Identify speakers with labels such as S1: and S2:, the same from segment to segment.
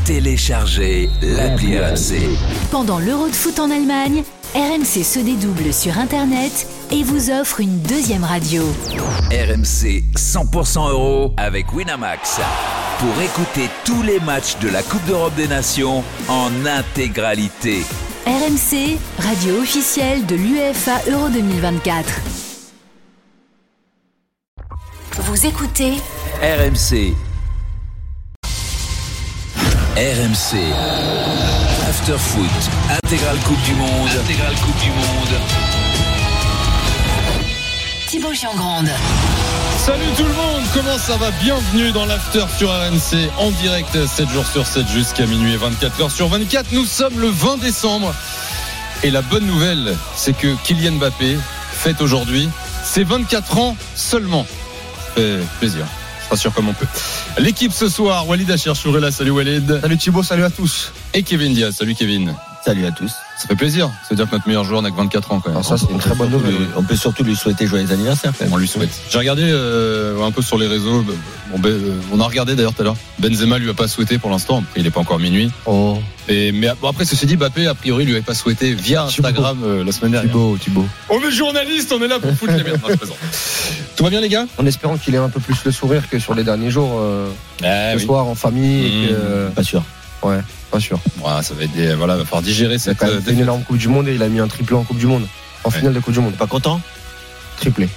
S1: Téléchargez l'appli RMC.
S2: Pendant l'Euro de foot en Allemagne, RMC se dédouble sur Internet et vous offre une deuxième radio.
S1: RMC 100% euro avec Winamax. Pour écouter tous les matchs de la Coupe d'Europe des Nations en intégralité.
S2: RMC, radio officielle de l'UEFA Euro 2024. Vous écoutez
S1: RMC. RMC. After Foot. Intégrale Coupe du Monde.
S2: Thibaut Giangrande.
S3: Salut tout le monde, comment ça va? Bienvenue dans l'After sur RMC, en direct 7 jours sur 7 jusqu'à minuit et 24 heures sur 24. Nous sommes le 20 décembre et la bonne nouvelle, c'est que Kylian Mbappé fête aujourd'hui ses 24 ans seulement. Ça fait plaisir, je rassure comme on peut. L'équipe ce soir, Walid Acharchourela, salut Walid.
S4: Salut Thibaut, salut à tous.
S3: Et Kevin Diaz, salut Kevin.
S5: Salut à tous.
S3: Ça fait plaisir, c'est-à-dire que notre meilleur joueur n'a que 24 ans quand même.
S4: Alors ça c'est une très bonne nouvelle.
S5: On peut surtout lui souhaiter joyeux anniversaire.
S3: On lui souhaite. J'ai regardé un peu sur les réseaux. On a regardé d'ailleurs tout à l'heure. Benzema lui a pas souhaité pour l'instant. Il n'est pas encore minuit.
S4: Oh.
S3: Mais après ceci dit, Mbappé a priori lui avait pas souhaité via Instagram la semaine dernière.
S4: Thibaut.
S3: On est journaliste, on est là pour foutre les merdes. Non, je plaisante. Tout va bien les gars?
S4: En espérant qu'il ait un peu plus le sourire que sur les derniers jours. Ce soir en famille. Et que...
S5: Pas sûr.
S4: Ouais. Pas sûr.
S3: Ouais, ça va être va falloir digérer cette.
S4: Il a fait une énorme Coupe du Monde et il a mis un triplé en Coupe du Monde. En finale de Coupe du Monde.
S5: Pas content?
S4: Triplé.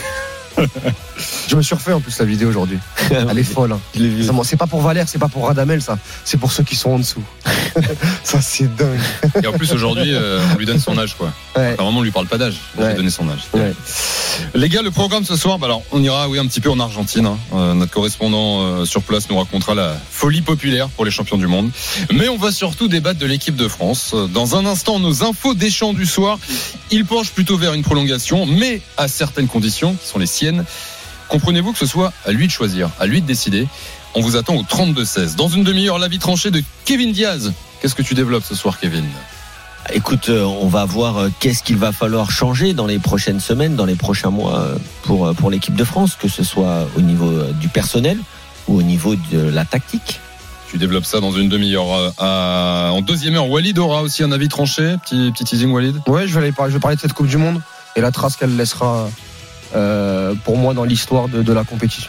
S4: Je me suis refait en plus la vidéo aujourd'hui. Elle est folle. Hein. C'est pas pour Valère, c'est pas pour Radamel, ça. C'est pour ceux qui sont en dessous. Ça, c'est dingue.
S3: Et en plus, aujourd'hui, on lui donne son âge, quoi.
S4: Ouais.
S3: Enfin, vraiment, on lui parle pas d'âge. On lui donne son âge.
S4: Ouais.
S3: Les gars, le programme ce soir, alors, on ira, un petit peu en Argentine. Hein. Notre correspondant sur place nous racontera la folie populaire pour les champions du monde. Mais on va surtout débattre de l'équipe de France. Dans un instant, nos infos Deschamps du soir. Il penche plutôt vers une prolongation, mais à certaines conditions, qui sont les siennes. Comprenez-vous que ce soit à lui de choisir, à lui de décider. On vous attend au 32-16. Dans une demi-heure, l'avis tranché de Kevin Diaz. Qu'est-ce que tu développes ce soir, Kevin?
S5: Écoute, on va voir qu'est-ce qu'il va falloir changer dans les prochaines semaines, dans les prochains mois pour l'équipe de France, que ce soit au niveau du personnel ou au niveau de la tactique.
S3: Tu développes ça dans une demi-heure. En deuxième heure, Walid aura aussi un avis tranché. Petit teasing, Walid.
S4: Ouais, je vais parler de cette Coupe du Monde et la trace qu'elle laissera pour moi dans l'histoire de la compétition.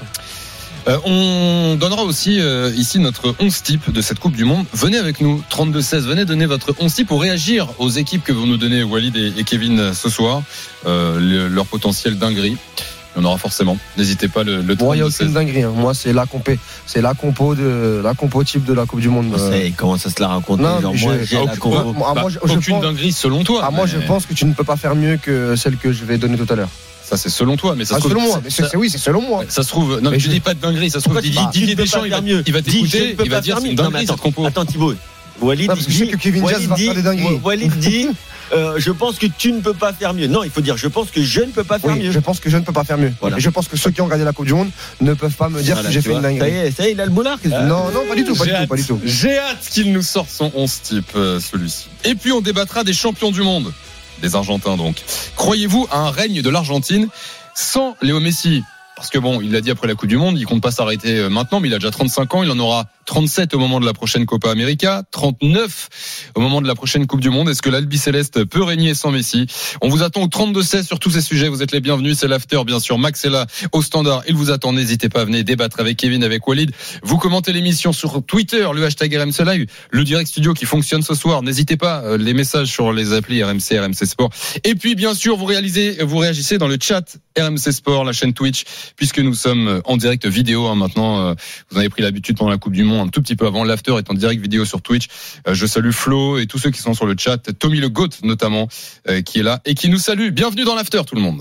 S3: On donnera aussi ici notre 11 type de cette Coupe du Monde. Venez avec nous, 32-16, venez donner votre 11 type pour réagir aux équipes que vont nous donner Walid et Kevin ce soir, leur potentiel dinguerie. Il y en aura forcément. N'hésitez pas le 32-16.
S4: Moi, il n'y a aucune dinguerie. Hein. Moi, c'est la compo type de la Coupe du Monde.
S5: Comment ça se la raconte?
S4: Non,
S5: genre, moi, j'ai la compo.
S3: Aucune dinguerie selon toi.
S4: Moi, je pense que tu ne peux pas faire mieux que celle que je vais donner tout à l'heure.
S3: Ça c'est selon toi, mais ça se trouve.
S4: Selon moi, c'est selon moi.
S3: Ça se trouve. Non, mais tu dis pas de dinguerie. Ça se trouve. Didier Deschamps, il va t'écouter, il va dire c'est une dinguerie cette compo.
S5: Attends Thibaut. Walid
S4: parce que je sais que Kevin Diaz va faire des dingueries.
S5: Walid dit je pense que tu ne peux pas faire mieux. Non, il faut dire je pense que je ne peux pas faire mieux.
S4: Je pense que je ne peux pas faire mieux. Voilà. Et je pense que ceux qui ont gagné la Coupe du Monde ne peuvent pas me dire que j'ai fait une dinguerie.
S5: Ça y est, il a le moulard.
S4: Non, pas du tout.
S3: J'ai hâte qu'il nous sorte son 11 type, celui-ci. Et puis on débattra des champions du monde, des Argentins donc. Croyez-vous à un règne de l'Argentine sans Léo Messi? Parce que il l'a dit après la Coupe du Monde, il compte pas s'arrêter maintenant, mais il a déjà 35 ans, il en aura 37 au moment de la prochaine Copa América, 39 au moment de la prochaine Coupe du Monde. Est-ce que l'Albi Céleste peut régner sans Messi? On vous attend au 32-16 sur tous ces sujets, vous êtes les bienvenus, c'est l'after bien sûr. Max est là au standard, il vous attend, n'hésitez pas à venir débattre avec Kevin, avec Walid. Vous commentez l'émission sur Twitter, le hashtag RMC Live, le direct studio qui fonctionne ce soir, n'hésitez pas, les messages sur les applis RMC, RMC Sport. Et puis bien sûr, vous réagissez dans le chat RMC Sport, la chaîne Twitch, puisque nous sommes en direct vidéo maintenant. Vous en avez pris l'habitude pendant la Coupe du Monde, un tout petit peu avant. L'after est en direct vidéo sur Twitch. Je salue Flo et tous ceux qui sont sur le chat, Tommy le Goat notamment, qui est là et qui nous salue. Bienvenue dans l'after tout le monde.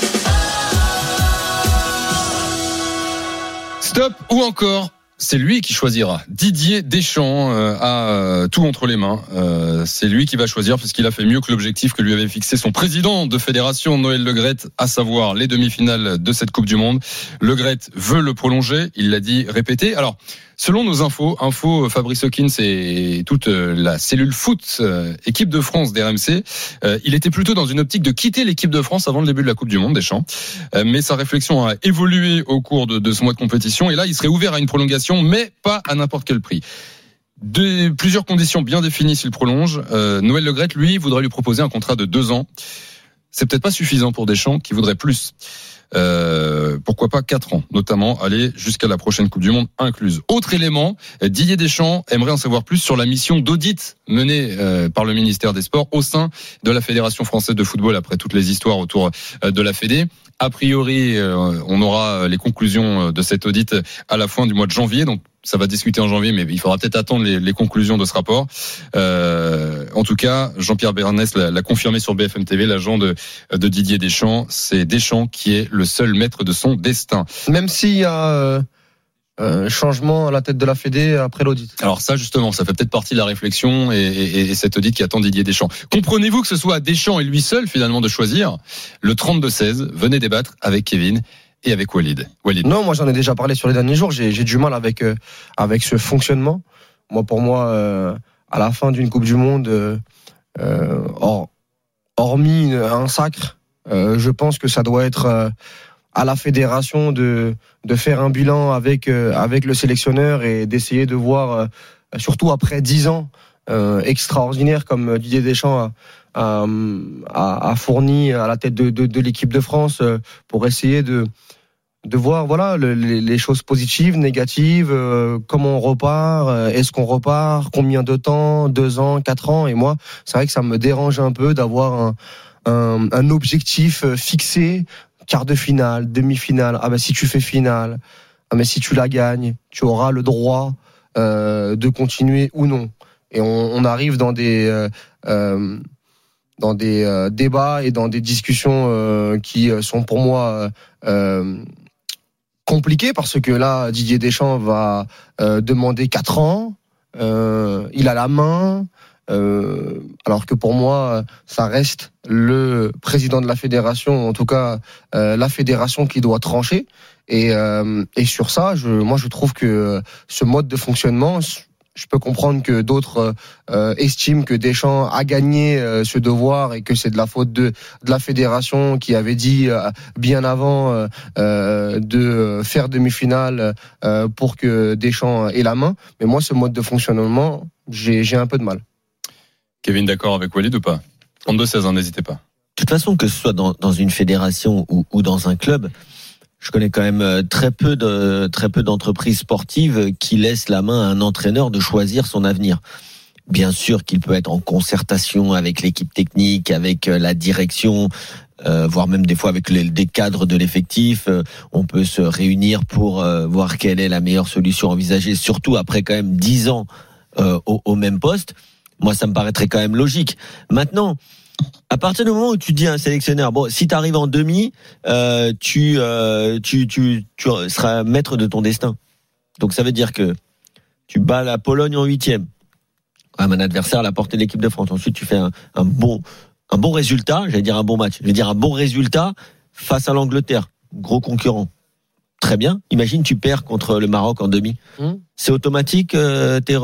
S3: Stop ou encore, c'est lui qui choisira. Didier Deschamps a tout entre les mains. C'est lui qui va choisir puisqu'il a fait mieux que l'objectif que lui avait fixé son président de fédération, Noël Le Graët, à savoir les demi-finales de cette Coupe du Monde. Le Graët veut le prolonger, il l'a dit, répété. Alors, selon nos infos Fabrice Hawkins et toute la cellule foot équipe de France d'RMC, il était plutôt dans une optique de quitter l'équipe de France avant le début de la Coupe du Monde, Deschamps. Mais sa réflexion a évolué au cours de ce mois de compétition et là, il serait ouvert à une prolongation, mais pas à n'importe quel prix. Plusieurs conditions bien définies s'il prolonge. Noël Le Graët, lui, voudrait lui proposer un contrat de 2 ans. C'est peut-être pas suffisant pour Deschamps, qui voudrait plus. Pourquoi pas 4 ans, notamment aller jusqu'à la prochaine Coupe du Monde incluse. Autre élément, Didier Deschamps aimerait en savoir plus sur la mission d'audit menée par le ministère des Sports au sein de la Fédération française de football après toutes les histoires autour de la Fédé. A priori, on aura les conclusions de cet audit à la fin du mois de janvier, donc ça va discuter en janvier, mais il faudra peut-être attendre les conclusions de ce rapport. En tout cas, Jean-Pierre Bernès l'a confirmé sur BFM TV, l'agent de Didier Deschamps. C'est Deschamps qui est le seul maître de son destin.
S4: Même s'il y a changement à la tête de la Fédé après l'audit.
S3: Alors ça, justement, ça fait peut-être partie de la réflexion et cet audit qui attend Didier Deschamps. Comprenez-vous que ce soit à Deschamps et lui seul, finalement, de choisir le 32-16. Venez débattre avec Kevin et avec Walid.
S4: Non, moi j'en ai déjà parlé sur les derniers jours. J'ai du mal avec ce fonctionnement. Pour moi, à la fin d'une Coupe du Monde, hormis un sacre, je pense que ça doit être à la fédération de faire un bilan avec le sélectionneur et d'essayer de voir, surtout après 10 ans extraordinaires comme Didier Deschamps a fourni à la tête de l'équipe de France, pour essayer de voir les choses positives, négatives, comment on repart, est-ce qu'on repart, combien de temps, 2 ans, 4 ans. Et moi, c'est vrai que ça me dérange un peu d'avoir un objectif fixé, quart de finale, demi-finale. Ah ben si tu fais finale, ah ben si tu la gagnes, tu auras le droit de continuer ou non. Et on arrive dans des débats et dans des discussions qui sont pour moi compliqué, parce que là Didier Deschamps va demander 4 ans, il a la main, alors que pour moi ça reste le président de la fédération, en tout cas la fédération qui doit trancher, et sur ça je trouve que ce mode de fonctionnement, je peux comprendre que d'autres estiment que Deschamps a gagné ce devoir et que c'est de la faute de la fédération qui avait dit bien avant de faire demi-finale pour que Deschamps ait la main. Mais moi, ce mode de fonctionnement, j'ai un peu de mal.
S3: Kevin, d'accord avec Walid ou pas? 32-16, n'hésitez pas.
S5: De toute façon, que ce soit dans une fédération ou dans un club, je connais quand même très peu d'entreprises sportives qui laissent la main à un entraîneur de choisir son avenir. Bien sûr qu'il peut être en concertation avec l'équipe technique, avec la direction, voire même des fois avec des cadres de l'effectif. On peut se réunir pour voir quelle est la meilleure solution envisagée, surtout après quand même 10 ans au même poste. Moi, ça me paraîtrait quand même logique. Maintenant, à partir du moment où tu dis à un sélectionneur, bon, si tu arrives en demi, tu seras maître de ton destin. Donc ça veut dire que tu bats la Pologne en 8e. Un adversaire à la portée de l'équipe de France. Ensuite, tu fais un bon résultat, j'allais dire un bon match, je vais dire un bon résultat face à l'Angleterre, gros concurrent. Très bien. Imagine, tu perds contre le Maroc en demi. C'est automatique, t'es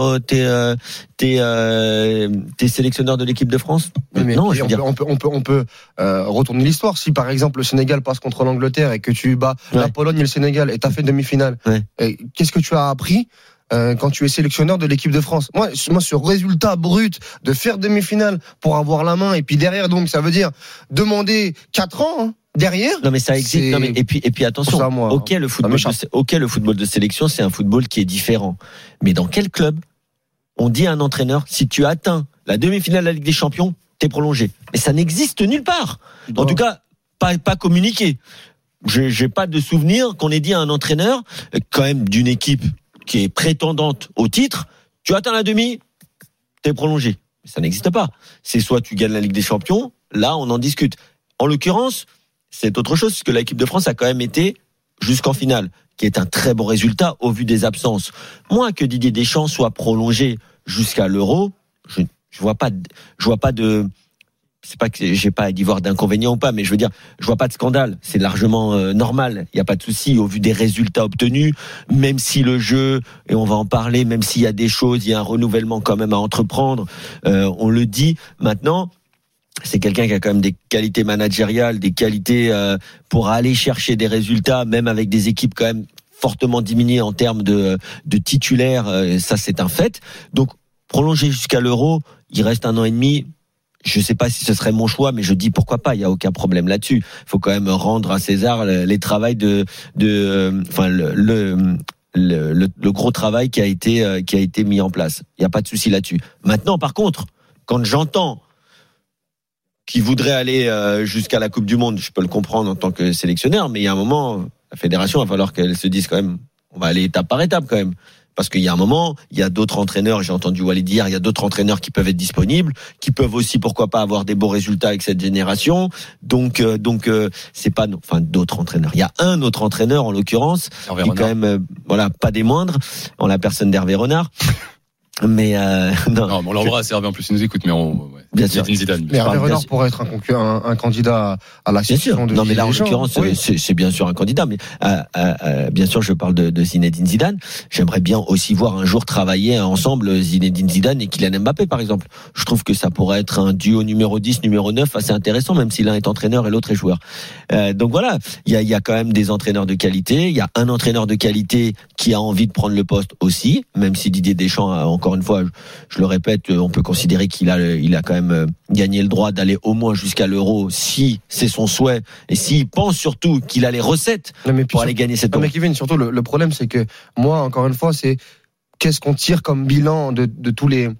S5: sélectionneur de l'équipe de France?
S4: Mais non, on peut retourner l'histoire. Si par exemple le Sénégal passe contre l'Angleterre et que tu bats la Pologne et le Sénégal et t'as fait demi-finale, qu'est-ce que tu as appris quand tu es sélectionneur de l'équipe de France? Moi, ce résultat brut de faire demi-finale pour avoir la main, et puis derrière, donc ça veut dire demander 4 ans. Derrière.
S5: Non mais ça existe. Non mais et puis attention. Ça, ok, le football de sélection, c'est un football qui est différent. Mais dans quel club on dit à un entraîneur, si tu atteins la demi-finale de la Ligue des Champions, t'es prolongé? Mais ça n'existe nulle part. En tout cas, pas communiqué. J'ai pas de souvenir qu'on ait dit à un entraîneur, quand même d'une équipe qui est prétendante au titre, tu atteins la demi, t'es prolongé. Ça n'existe pas. C'est soit tu gagnes la Ligue des Champions, là on en discute. En l'occurrence, c'est autre chose, parce que l'équipe de France a quand même été jusqu'en finale, qui est un très bon résultat au vu des absences. Moi, que Didier Deschamps soit prolongé jusqu'à l'Euro, je vois pas de, c'est pas que j'ai pas d'y voir d'inconvénient ou pas, mais je veux dire, je vois pas de scandale. C'est largement normal. Il y a pas de souci au vu des résultats obtenus, même si le jeu, et on va en parler, même s'il y a des choses, il y a un renouvellement quand même à entreprendre. On le dit maintenant. C'est quelqu'un qui a quand même des qualités managériales, des qualités pour aller chercher des résultats, même avec des équipes quand même fortement diminué en termes de titulaires, ça c'est un fait. Donc prolonger jusqu'à l'Euro, il reste 1 an et demi. Je sais pas si ce serait mon choix, mais je dis pourquoi pas. Il y a aucun problème là-dessus. Il faut quand même rendre à César les travaux le gros travail qui a été mis en place. Il y a pas de souci là-dessus. Maintenant, par contre, quand j'entends qu'il voudrait aller jusqu'à la Coupe du Monde, je peux le comprendre en tant que sélectionneur, mais il y a un moment, la fédération, il va falloir qu'elle se dise quand même, on va aller étape par étape quand même. Parce qu'il y a un moment, il y a d'autres entraîneurs, j'ai entendu Walid dire, il y a d'autres entraîneurs qui peuvent être disponibles, qui peuvent aussi, pourquoi pas, avoir des beaux résultats avec cette génération. Donc, c'est pas, d'autres entraîneurs. Il y a un autre entraîneur, en l'occurrence, qui est quand même, pas des moindres, en la personne d'Hervé Renard. Mais
S3: non, on l'embrasse, Hervé, en plus il nous écoute, mais
S5: bien sûr.
S4: Mais Hervé Renard pourrait être un candidat à la succession de.
S5: Non, mais là en l'occurrence, c'est bien sûr un candidat, mais bien sûr, je parle de Zinedine Zidane. J'aimerais bien aussi voir un jour travailler ensemble Zinedine Zidane et Kylian Mbappé, par exemple. Je trouve que ça pourrait être un duo numéro 10, numéro 9 assez intéressant, même si l'un est entraîneur et l'autre est joueur. Donc voilà, il y a quand même des entraîneurs de qualité. Il y a un entraîneur de qualité qui a envie de prendre le poste aussi, même si Didier Deschamps a encore une fois, je le répète, on peut considérer qu'il a quand même gagné le droit d'aller au moins jusqu'à l'Euro si c'est son souhait et s'il pense surtout qu'il a les recettes pour aller gagner cette Euro.
S4: Mais Kevin, surtout le problème c'est que moi, encore une fois, c'est qu'est-ce qu'on tire comme bilan de tous les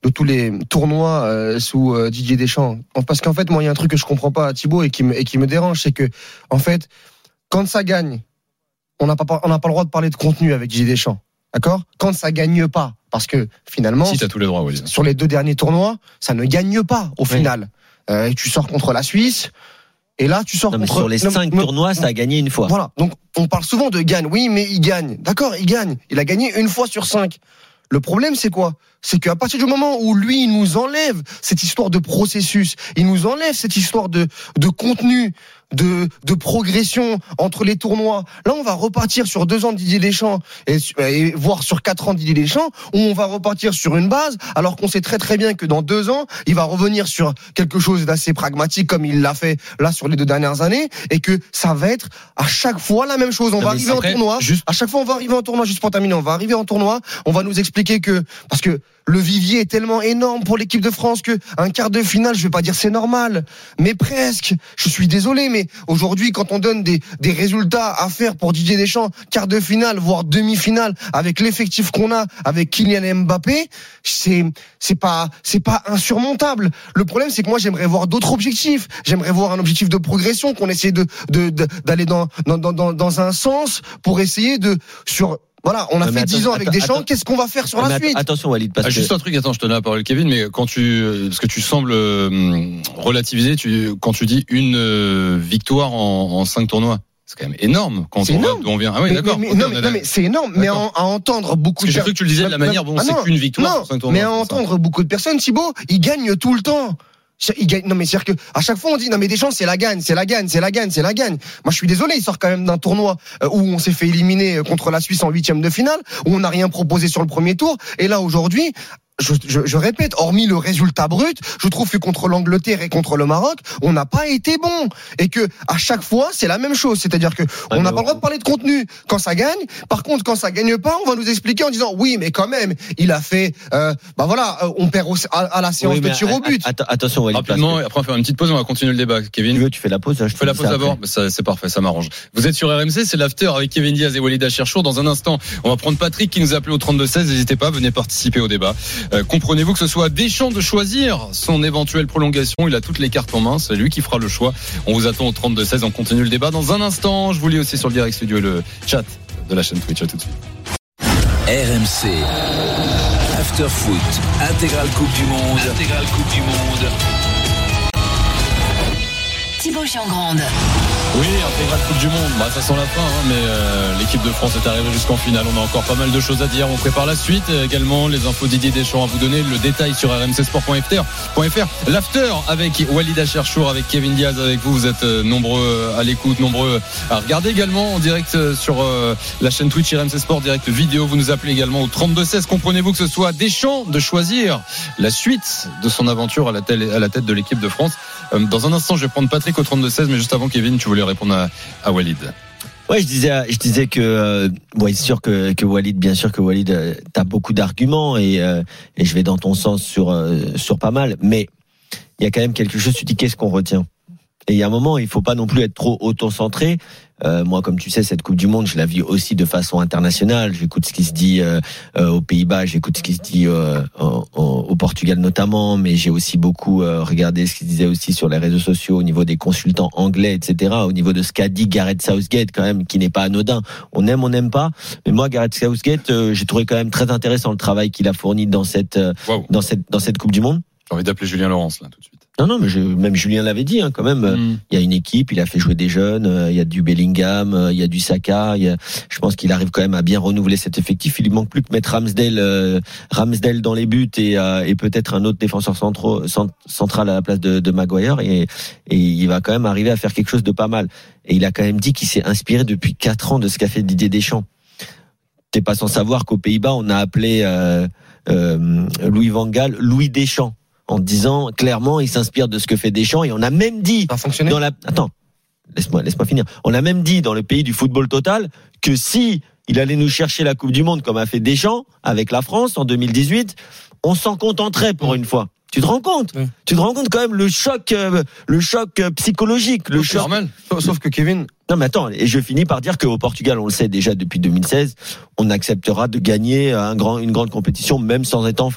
S4: tournois sous Didier Deschamps. Parce qu'en fait, moi, il y a un truc que je comprends pas à Thibaut et qui me dérange, c'est que en fait, quand ça gagne, on n'a pas le droit de parler de contenu avec Didier Deschamps. D'accord ? Quand ça gagne pas, parce que finalement,
S3: si t'as tous les droits, oui.
S4: Sur les 2 derniers tournois, ça ne gagne pas au final. Tu sors contre la Suisse, et là tu sors contre.
S5: Sur les 5 tournois, ça a gagné une fois.
S4: Voilà. Donc on parle souvent de gagne. Oui, mais il gagne. D'accord, il gagne. Il a gagné une fois sur 5. Le problème, c'est quoi ? C'est qu'à partir du moment où lui, il nous enlève cette histoire de processus, il nous enlève cette histoire de contenu, de progression entre les tournois. Là, on va repartir sur 2 ans de Didier Deschamps et voire sur 4 ans de Didier Deschamps, où on va repartir sur une base, alors qu'on sait très très bien que dans 2 ans, il va revenir sur quelque chose d'assez pragmatique comme il l'a fait là sur les 2 dernières années, et que ça va être à chaque fois la même chose. On va arriver en tournoi. À chaque fois, on va arriver en tournoi. Juste pour terminer, on va arriver en tournoi. On va nous expliquer que parce que le vivier est tellement énorme pour l'équipe de France que un quart de finale, je vais pas dire c'est normal, mais presque. Je suis désolé, mais aujourd'hui, quand on donne des résultats à faire pour Didier Deschamps, quart de finale, voire demi-finale, avec l'effectif qu'on a, avec Kylian Mbappé, c'est pas insurmontable. Le problème, c'est que moi, j'aimerais voir d'autres objectifs. J'aimerais voir un objectif de progression, qu'on essaie d'aller dans un sens pour essayer Voilà, on a fait 10 ans avec Deschamps. Qu'est-ce qu'on va faire sur la suite ?
S5: Attention, Walid, parce que
S3: juste un truc. Attends, je te donne la parole, Kevin. Mais parce que tu sembles relativiser, quand tu dis une victoire en 5 tournois, c'est quand même énorme. Quand on voit d'où on vient. Ah oui, d'accord.
S4: Mais c'est énorme. Mais à entendre beaucoup de
S3: personnes. J'ai cru que tu le disais de la manière dont c'est qu'une victoire en 5 tournois.
S4: Mais à entendre beaucoup de personnes, Thibaut, ils gagnent tout le temps. Non, mais c'est-à-dire que à chaque fois on dit non mais Deschamps c'est la gagne. Moi je suis désolé, il sort quand même d'un tournoi où on s'est fait éliminer contre la Suisse en 8e de finale, où on n'a rien proposé sur le premier tour, et là aujourd'hui, je répète, hormis le résultat brut, je trouve que contre l'Angleterre et contre le Maroc, on n'a pas été bon, et que à chaque fois c'est la même chose, c'est-à-dire que on n'a pas le droit de parler de contenu quand ça gagne. Par contre, quand ça gagne pas, on va nous expliquer en disant oui, mais quand même, il a fait, on perd à la séance de tir au but.
S5: Attention, Walid.
S3: Rapidement, après on va faire une petite pause, on va continuer le débat. Kevin,
S5: tu fais la pause.
S3: Je fais la pause d'abord. Ça, c'est parfait, ça m'arrange. Vous êtes sur RMC, c'est l'after avec Kevin Diaz et Walid Acharchour. Dans un instant, on va prendre Patrick qui nous a appelé au 32-16. N'hésitez pas, venez participer au débat. Comprenez-vous que ce soit Deschamps de choisir son éventuelle prolongation, il a toutes les cartes en main, c'est lui qui fera le choix. On vous attend au 32-16, on continue le débat dans un instant. Je vous lis aussi sur le direct studio et le chat de la chaîne Twitch. À tout de suite.
S1: RMC After Foot, intégrale Coupe du Monde.
S2: Thibaut Giangrande.
S3: Oui, intégrale Coupe du Monde. Ça sent la fin, mais l'équipe de France est arrivée jusqu'en finale. On a encore pas mal de choses à dire. On prépare la suite. Également, les infos Didier Deschamps à vous donner. Le détail sur rmcsport.fr. L'after avec Walid Acharchour, avec Kevin Diaz, avec vous. Vous êtes nombreux à l'écoute, nombreux à regarder également en direct sur la chaîne Twitch RMC Sport, direct vidéo. Vous nous appelez également au 32-16. Comprenez-vous que ce soit Deschamps de choisir la suite de son aventure à la tête de l'équipe de France. Dans un instant, je vais prendre Patrick au 32-16, mais juste avant, Kevin, tu voulais répondre à Walid.
S5: Ouais, je disais que c'est sûr que Walid, bien sûr que Walid, t'as beaucoup d'arguments et je vais dans ton sens sur pas mal, mais il y a quand même quelque chose. Tu dis qu'est-ce qu'on retient? Et il y a un moment, il faut pas non plus être trop auto-centré. Moi, comme tu sais, cette Coupe du Monde, je la vis aussi de façon internationale. J'écoute ce qui se dit aux Pays-Bas, j'écoute ce qui se dit au Portugal notamment, mais j'ai aussi beaucoup regardé ce qui se disait aussi sur les réseaux sociaux au niveau des consultants anglais, etc. Au niveau de ce qu'a dit Gareth Southgate, quand même, qui n'est pas anodin. On n'aime pas. Mais moi, Gareth Southgate, j'ai trouvé quand même très intéressant le travail qu'il a fourni dans cette Coupe du Monde.
S3: J'ai envie d'appeler Julien Laurence là tout de suite.
S5: Non, mais même Julien l'avait dit, quand même. Il y a une équipe, il a fait jouer des jeunes, il y a du Bellingham, il y a du Saka. Je pense qu'il arrive quand même à bien renouveler cet effectif. Il lui manque plus que mettre Ramsdale dans les buts et peut-être un autre défenseur central à la place de Maguire et il va quand même arriver à faire quelque chose de pas mal. Et il a quand même dit qu'il s'est inspiré depuis 4 ans de ce qu'a fait Didier Deschamps. T'es pas sans savoir qu'aux Pays-Bas, on a appelé Louis van Gaal Louis Deschamps, en disant clairement il s'inspire de ce que fait Deschamps, et on a même dit laisse-moi finir. On a même dit dans le pays du football total que si il allait nous chercher la Coupe du Monde comme a fait Deschamps avec la France en 2018, on s'en contenterait pour une fois. Tu te rends compte? Tu te rends compte quand même le choc psychologique, le choc.
S4: Normal. Sauf que Kevin.
S5: Non mais attends, et je finis par dire qu'au Portugal, on le sait déjà depuis 2016, on acceptera de gagner une grande compétition même sans être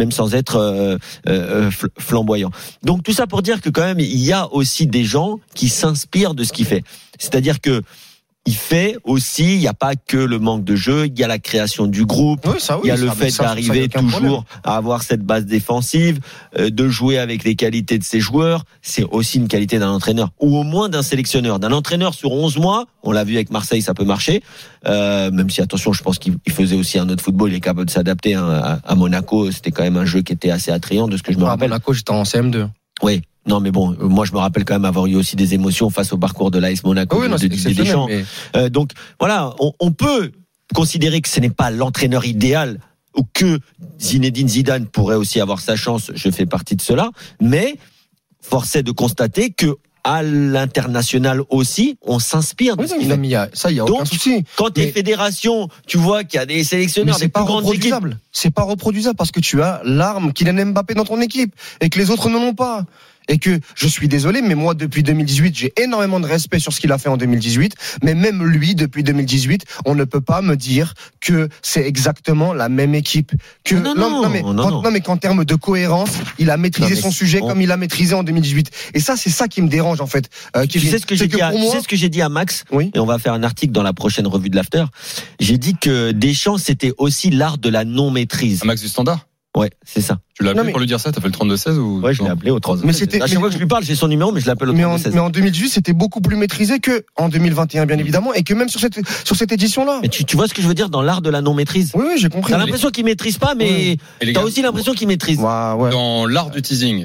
S5: flamboyant. Donc tout ça pour dire que quand même il y a aussi des gens qui s'inspirent de ce qu'il fait. C'est-à-dire que il fait aussi, il n'y a pas que le manque de jeu, il y a la création du groupe, il y a le fait d'arriver toujours à avoir cette base défensive, de jouer avec les qualités de ses joueurs. C'est aussi une qualité d'un entraîneur, ou au moins d'un sélectionneur. D'un entraîneur sur 11 mois, on l'a vu avec Marseille, ça peut marcher, même si, attention, je pense qu'il faisait aussi un autre football, il est capable de s'adapter à Monaco, c'était quand même un jeu qui était assez attrayant de ce que je me rappelle.
S4: Monaco, j'étais en CM2.
S5: Oui. Non, mais bon, moi je me rappelle quand même avoir eu aussi des émotions face au parcours de l'AS Monaco de Didier Deschamps. Mais... donc voilà, on peut considérer que ce n'est pas l'entraîneur idéal, ou que Zinedine Zidane pourrait aussi avoir sa chance. Je fais partie de cela, mais force est de constater que à l'international aussi, on s'inspire de ce qu'il fait.
S4: Ça, il y a aucun souci.
S5: Quand les fédérations, tu vois qu'il y a des sélectionneurs des plus grandes équipes.
S4: C'est pas reproduisable parce que tu as l'arme Kylian Mbappé dans ton équipe et que les autres ne l'ont pas. Et que je suis désolé, mais moi depuis 2018, j'ai énormément de respect sur ce qu'il a fait en 2018. Mais même lui, depuis 2018, on ne peut pas me dire que c'est exactement la même équipe. Que mais qu'en termes de cohérence, il a maîtrisé son sujet comme il a maîtrisé en 2018. Et ça, c'est ça qui me dérange en fait.
S5: Tu sais ce que j'ai dit à Max, et on va faire un article dans la prochaine revue de l'After. J'ai dit que Deschamps, c'était aussi l'art de la non-maîtrise.
S3: Max du Standard.
S5: Ouais, c'est ça.
S3: Tu l'as appelé pour lui dire ça? T'as fait le 32-16 ou?
S5: Ouais, je l'ai appelé au 32-16. Mais à chaque fois que je lui parle, j'ai son numéro, mais je l'appelle au 32-16.
S4: Mais en 2018, c'était beaucoup plus maîtrisé que en 2021, bien évidemment, et que même sur cette édition-là.
S5: Mais tu vois ce que je veux dire dans l'art de la non-maîtrise?
S4: Oui, j'ai compris.
S5: T'as l'impression qu'il maîtrise pas, mais t'as aussi l'impression qu'il maîtrise.
S4: Ouais.
S3: Dans l'art du teasing,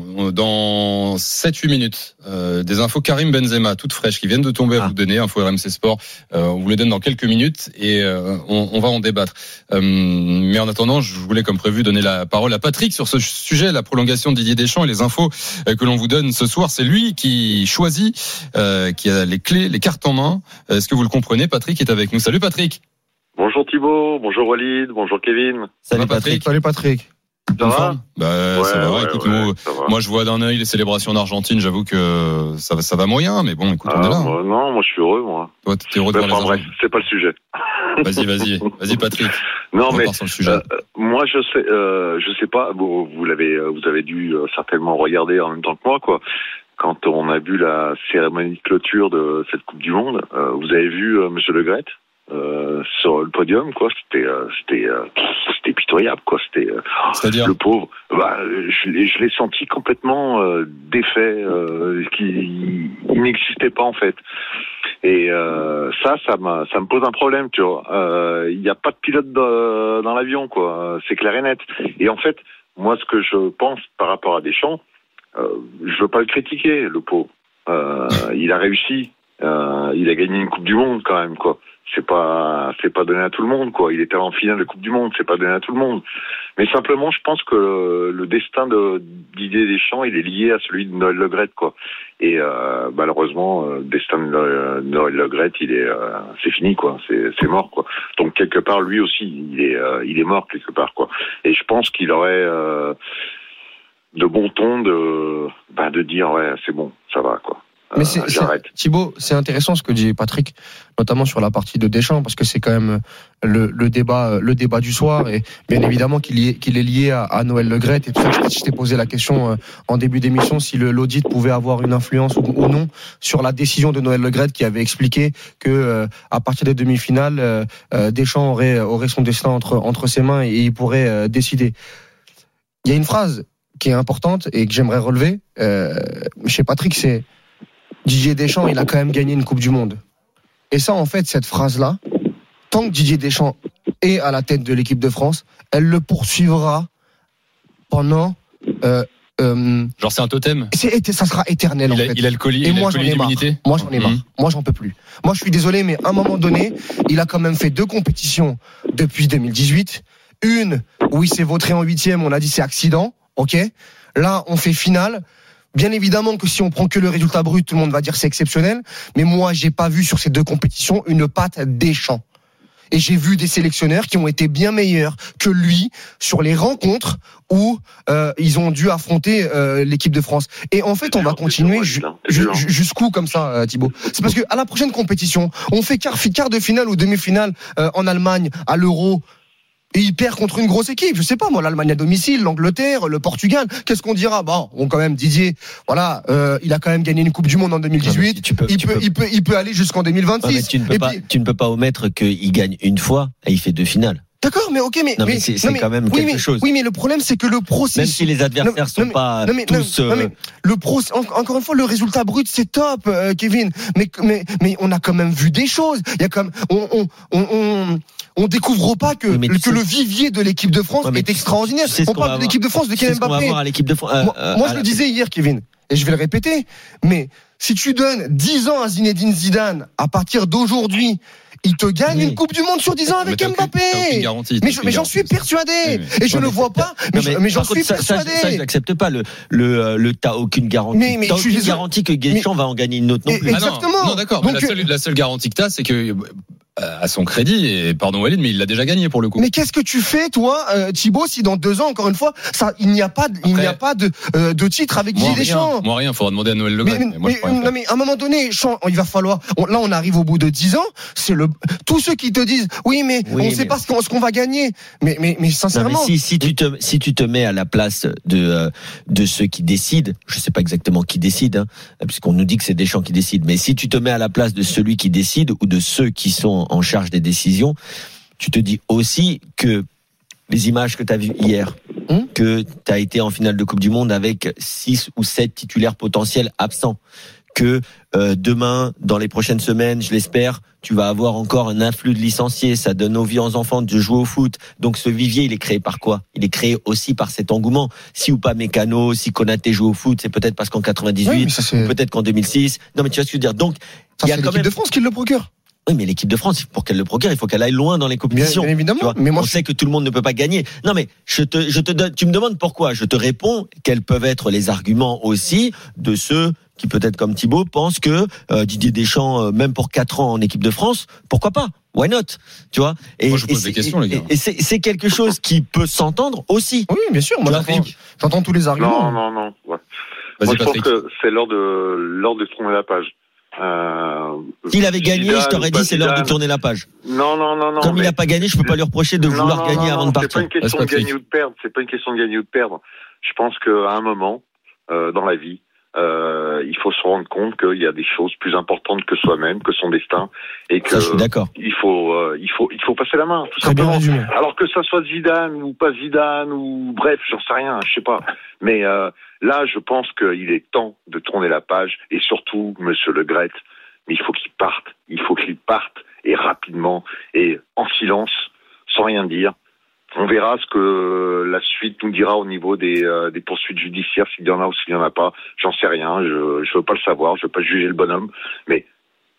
S3: dans 7-8 minutes, des infos Karim Benzema, toutes fraîches, qui viennent de tomber à vous donner, info RMC Sport. On vous les donne dans quelques minutes et on va en débattre. Mais en attendant, je voulais, comme prévu, donner la parole à Patrick sur ce sujet, la prolongation de Didier Deschamps et les infos que l'on vous donne ce soir. C'est lui qui choisit, qui a les clés, les cartes en main. Est-ce que vous le comprenez? Patrick est avec nous. Salut Patrick.
S6: Bonjour Thibaut, bonjour Walid, bonjour Kevin.
S5: Salut Patrick.
S4: Salut Patrick.
S6: Ça va?
S3: Ça va. Écoute, moi je vois d'un œil les célébrations d'Argentine, j'avoue que ça va moyen, mais bon, écoute, on est là.
S6: Non, moi je suis heureux, moi.
S3: Toi, t'es heureux de voir les Argentins.
S6: Bref, c'est pas le sujet.
S3: Vas-y Patrick.
S6: Non, mais
S3: sur le sujet.
S6: moi je sais pas. Bon, vous avez dû certainement regarder en même temps que moi, quoi. Quand on a vu la cérémonie de clôture de cette Coupe du Monde, vous avez vu Monsieur Le Graët sur le podium, quoi. C'était pitoyable, quoi.
S3: C'est-à-dire
S6: le pauvre. Je l'ai senti complètement défait, qui n'existait pas en fait. Et ça me pose un problème, tu vois. Il n'y a pas de pilote dans l'avion, quoi. C'est clair et net. Et en fait, moi, ce que je pense par rapport à Deschamps, je veux pas le critiquer, le pauvre. Il a réussi. Il a gagné une Coupe du Monde quand même, quoi. c'est pas donné à tout le monde, quoi. Il était en finale de Coupe du Monde, c'est pas donné à tout le monde. Mais simplement, je pense que le destin de Didier Deschamps, il est lié à celui de Noël Le Graët, quoi. Et malheureusement, le destin de Noël Le Graët, c'est fini, quoi. C'est mort, quoi. Donc quelque part, lui aussi, il est mort quelque part, quoi. Et je pense qu'il aurait de bon ton de dire ouais, c'est bon, ça va, quoi.
S4: Mais Thibaut, c'est intéressant ce que dit Patrick, notamment sur la partie de Deschamps, parce que c'est quand même le débat du soir, et bien évidemment qu'il est lié à Noël Le Graët. Et tout ça, je t'ai posé la question en début d'émission si l'audit pouvait avoir une influence ou non sur la décision de Noël Le Graët, qui avait expliqué que à partir des demi-finales, Deschamps aurait son destin entre ses mains et il pourrait décider. Il y a une phrase qui est importante et que j'aimerais relever chez Patrick, c'est Didier Deschamps, il a quand même gagné une Coupe du Monde. Et ça, en fait, cette phrase-là, tant que Didier Deschamps est à la tête de l'équipe de France, elle le poursuivra pendant...
S3: genre c'est un totem.
S4: Ça sera éternel, en fait.
S3: Il a le collier,
S4: et moi, j'en ai marre. Moi, j'en ai marre. Moi, j'en peux plus. Moi, je suis désolé, mais à un moment donné, il a quand même fait 2 compétitions depuis 2018. Une où il s'est vautré en 8e, on a dit c'est accident, ok. Là, on fait finale. Bien évidemment que si on prend que le résultat brut, tout le monde va dire c'est exceptionnel. Mais moi, j'ai pas vu sur ces 2 compétitions une patte Deschamps. Et j'ai vu des sélectionneurs qui ont été bien meilleurs que lui sur les rencontres où ils ont dû affronter l'équipe de France. Et en fait, on va continuer jusqu'où comme ça, Thibaut? C'est parce que à la prochaine compétition, on fait quart de finale ou demi-finale en Allemagne à l'Euro. Et il perd contre une grosse équipe, je sais pas moi, l'Allemagne à domicile, l'Angleterre, le Portugal. Qu'est-ce qu'on dira? Bon, quand même Didier, voilà, il a quand même gagné une Coupe du Monde en 2018. Il peut aller jusqu'en 2026.
S5: Ouais, tu ne peux pas omettre qu'il gagne une fois et il fait 2 finales.
S4: D'accord, mais ok, mais
S5: c'est quand même quelque chose.
S4: Oui, mais le problème c'est que le processus,
S5: même si les adversaires sont pas tous.
S4: Encore une fois, le résultat brut c'est top, Kevin. Mais on a quand même vu des choses. Il y a comme on découvre pas que le vivier de l'équipe de France est extraordinaire. On parle de l'équipe de France de Kylian Mbappé.
S5: On va voir à l'équipe de France.
S4: Moi, je le disais hier, Kevin, et je vais le répéter. Mais si tu donnes 10 ans à Zinedine Zidane, à partir d'aujourd'hui, il te gagne une Coupe du Monde sur 10 ans avec Mbappé. Mais j'en suis persuadé. Et je ne vois pas. Mais j'en suis persuadé.
S5: Ça, je n'accepte pas. T'as aucune garantie. T'as aucune garantie que Deschamps va en gagner une autre non plus.
S4: Exactement.
S3: Non, d'accord. Donc, la seule garantie que t'as, c'est que, à son crédit, et pardon Walid, mais il l'a déjà gagné pour le coup.
S4: Mais qu'est-ce que tu fais, toi, Thibaut, si dans 2 ans, encore une fois, il n'y a pas de titre avec Didier Deschamps?
S3: Moi rien, faudra demander à Noël Le Graët.
S4: Mais à un moment donné, il va falloir. Là, on arrive au bout de 10 ans. C'est tous ceux qui te disent, on ne sait pas ce qu'on va gagner. Mais sincèrement.
S5: Non, mais si tu te mets à la place de ceux qui décident, je sais pas exactement qui décide, hein, puisqu'on nous dit que c'est Deschamps qui décide, mais si tu te mets à la place de celui qui décide ou de ceux qui sont en charge des décisions, tu te dis aussi que les images que tu as vues hier, que tu as été en finale de Coupe du Monde avec 6 ou 7 titulaires potentiels absents, que demain, dans les prochaines semaines, je l'espère, tu vas avoir encore un afflux de licenciés, ça donne envie aux enfants de jouer au foot. Donc ce vivier, il est créé par quoi? Il est créé aussi par cet engouement. Si ou pas Mécano, si Konaté joue au foot, c'est peut-être parce qu'en 98, peut-être qu'en 2006. Non mais tu vois ce que je veux dire. Donc
S4: il y a l'équipe de France qui le procure.
S5: Oui, mais l'équipe de France, pour qu'elle le procure, il faut qu'elle aille loin dans les compétitions.
S4: Bien évidemment. Mais
S5: on sait que tout le monde ne peut pas gagner. Non, mais tu me demandes pourquoi. Je te réponds quels peuvent être les arguments aussi de ceux qui, peut-être comme Thibaut, pensent que Didier Deschamps, même pour 4 ans en équipe de France, pourquoi pas? Why not? Tu vois?
S3: Moi, je pose des questions, les gars.
S5: Et c'est quelque chose qui peut s'entendre aussi.
S4: Oui, bien sûr. Moi, j'entends tous les arguments.
S6: Non. Ouais. Moi, je pense que c'est l'heure de tourner la page.
S5: S'il avait gagné, je t'aurais dit c'est l'heure de tourner la page.
S6: Non.
S5: Comme il n'a pas gagné, je peux pas lui reprocher de vouloir gagner avant de partir.
S6: C'est pas une question de gagner ou de perdre. C'est pas une question de gagner ou de perdre. Je pense qu'à un moment dans la vie, il faut se rendre compte qu'il y a des choses plus importantes que soi-même, que son destin, et que
S5: ça, je suis d'accord.
S6: Il faut passer la main, tout simplement. Alors que ça soit Zidane ou pas Zidane ou bref, j'en sais rien, je sais pas. Mais là, je pense qu'il est temps de tourner la page, et surtout, Monsieur Le Graët, mais il faut qu'il parte. Il faut qu'il parte, et rapidement, et en silence, sans rien dire. On verra ce que la suite nous dira au niveau des poursuites judiciaires, s'il y en a ou s'il y en a pas. J'en sais rien, je veux pas le savoir, je veux pas juger le bonhomme, mais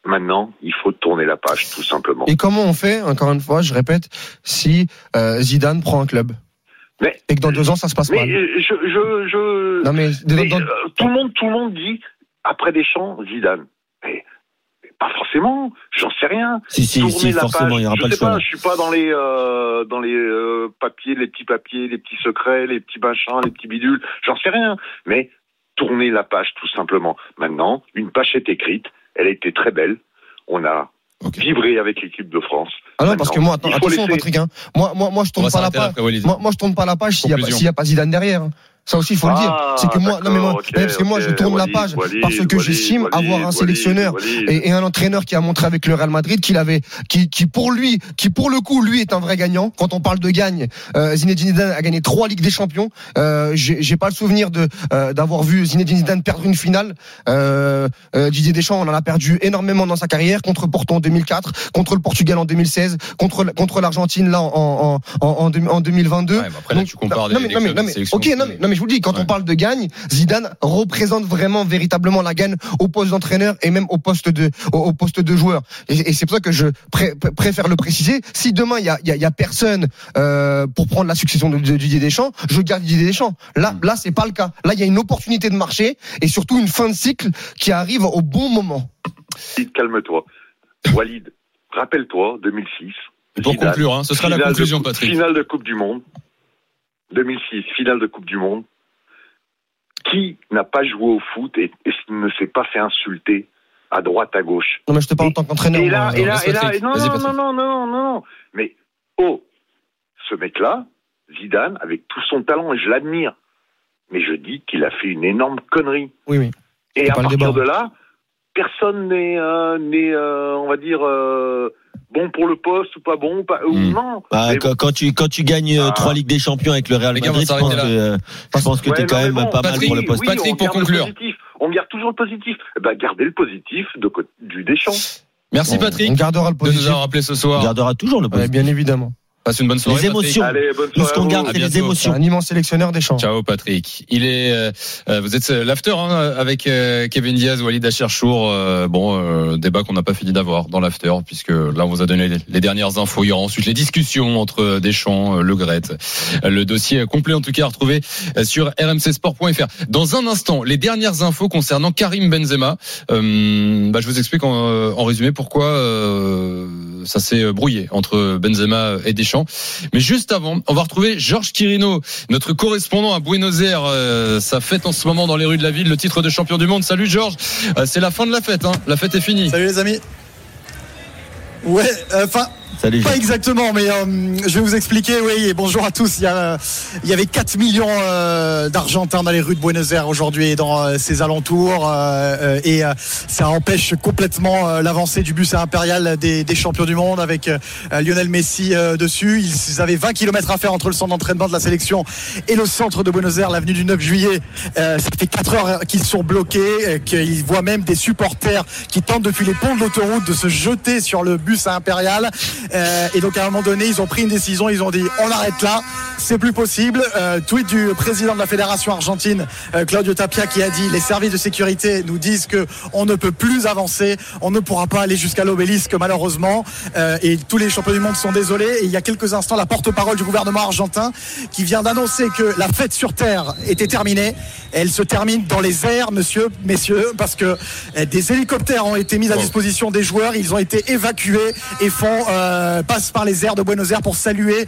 S6: Maintenant, il faut tourner la page, tout simplement.
S4: Et comment on fait, encore une fois, je répète, si Zidane prend un club et que dans 2 ans ça se passe mal.
S6: Non mais tout le monde dit après Deschamps, Zidane. Mais pas forcément, j'en sais rien.
S5: Si, forcément, il n'y aura pas le choix.
S6: Je suis pas dans les papiers, les petits secrets, les petits machins, les petits bidules, j'en sais rien. Mais tourner la page, tout simplement. Maintenant, une page est écrite. Elle a été très belle. On a vibré avec l'équipe de France.
S4: Ah non, parce que moi, attention, Patrick, hein. Moi, je tourne pas la page. Moi, je tourne pas la page s'il y a pas Zidane derrière. Ça aussi, il faut le dire. C'est que moi, parce que moi, je tourne la page parce que j'estime avoir un sélectionneur et un entraîneur qui a montré avec le Real Madrid qui pour le coup, lui est un vrai gagnant. Quand on parle de gagne, Zinedine Zidane a gagné 3 Ligues des Champions. J'ai pas le souvenir d'avoir vu Zinedine Zidane perdre une finale. Didier Deschamps, on en a perdu énormément dans sa carrière, contre Porto en 2004, contre le Portugal en 2016, contre l'Argentine là en 2022.
S3: Ouais, après là, tu compares
S4: mais je vous le dis, quand on parle de gagne, Zidane représente véritablement la gagne au poste d'entraîneur et même au poste de joueur. Et c'est pour ça que je préfère le préciser. Si demain il y a personne pour prendre la succession de Didier Deschamps, je garde Didier Deschamps. Là c'est pas le cas. Là il y a une opportunité de marché et surtout une fin de cycle qui arrive au bon moment.
S6: Calme-toi, Walid. Rappelle-toi 2006.
S3: Pour
S6: Zidane,
S3: conclure, hein, ce sera la conclusion, Patrick.
S6: Finale de Coupe du Monde. 2006, finale de Coupe du Monde. Qui n'a pas joué au foot et ne s'est pas fait insulter à droite, à gauche?
S4: Non, mais je te parle en tant qu'entraîneur.
S6: Non. Mais, ce mec-là, Zidane, avec tout son talent, et je l'admire. Mais je dis qu'il a fait une énorme connerie.
S4: Oui.
S6: Et à partir de là, personne n'est on va dire, bon pour le poste ou pas bon, ou non.
S5: Quand tu gagnes 3 Ligues des Champions avec le Real Madrid, je pense que t'es quand même pas mal pour le poste.
S3: Patrick, pour conclure.
S6: On garde toujours le positif. Gardez le positif du Deschamps.
S3: Merci Patrick.
S4: On gardera le positif.
S3: De nous avoir rappelé ce soir.
S5: On gardera toujours le positif.
S4: Bien évidemment.
S3: Passe une bonne soirée.
S5: Les émotions.
S6: Allez, bonne soirée.
S5: Tout ce qu'on garde, c'est les émotions.
S4: Un immense sélectionneur Deschamps.
S3: Ciao Patrick. Vous êtes l'after avec Kevin Diaz, Walid Acharchour. Débat qu'on n'a pas fini d'avoir dans l'after, puisque là on vous a donné les dernières infos. Il y aura ensuite les discussions entre Deschamps, Le Gret. Le dossier complet en tout cas à retrouver sur rmcsport.fr. Dans un instant, les dernières infos concernant Karim Benzema. Je vous explique en résumé pourquoi ça s'est brouillé entre Benzema et Deschamps. Mais juste avant, on va retrouver Georges Quirino, notre correspondant à Buenos Aires. Ça fête en ce moment dans les rues de la ville, le titre de champion du monde. Salut Georges, c'est la fin de la fête, hein. La fête est finie.
S7: Salut les amis. Ouais,
S5: Salut,
S7: pas exactement, mais je vais vous expliquer. Oui, et bonjour à tous. Il y avait 4 millions d'Argentins dans les rues de Buenos Aires aujourd'hui et dans ses alentours, et ça empêche complètement l'avancée du bus impérial des champions du monde avec Lionel Messi dessus. Ils avaient 20 km à faire entre le centre d'entraînement de la sélection et le centre de Buenos Aires, l'avenue du 9 juillet. Ça fait 4 heures qu'ils sont bloqués, qu'ils voient même des supporters qui tentent depuis les ponts de l'autoroute de se jeter sur le bus impérial. Et donc à un moment donné ils ont pris une décision, ils ont dit on arrête là, c'est plus possible. Tweet du président de la fédération argentine, Claudio Tapia, qui a dit les services de sécurité nous disent que on ne peut plus avancer, on ne pourra pas aller jusqu'à l'obélisque malheureusement, et tous les champions du monde sont désolés. Et il y a quelques instants la porte-parole du gouvernement argentin qui vient d'annoncer que la fête sur terre était terminée. Elle se termine dans les airs, messieurs, parce que des hélicoptères ont été mis à disposition des joueurs, ils ont été évacués et passent par les airs de Buenos Aires pour saluer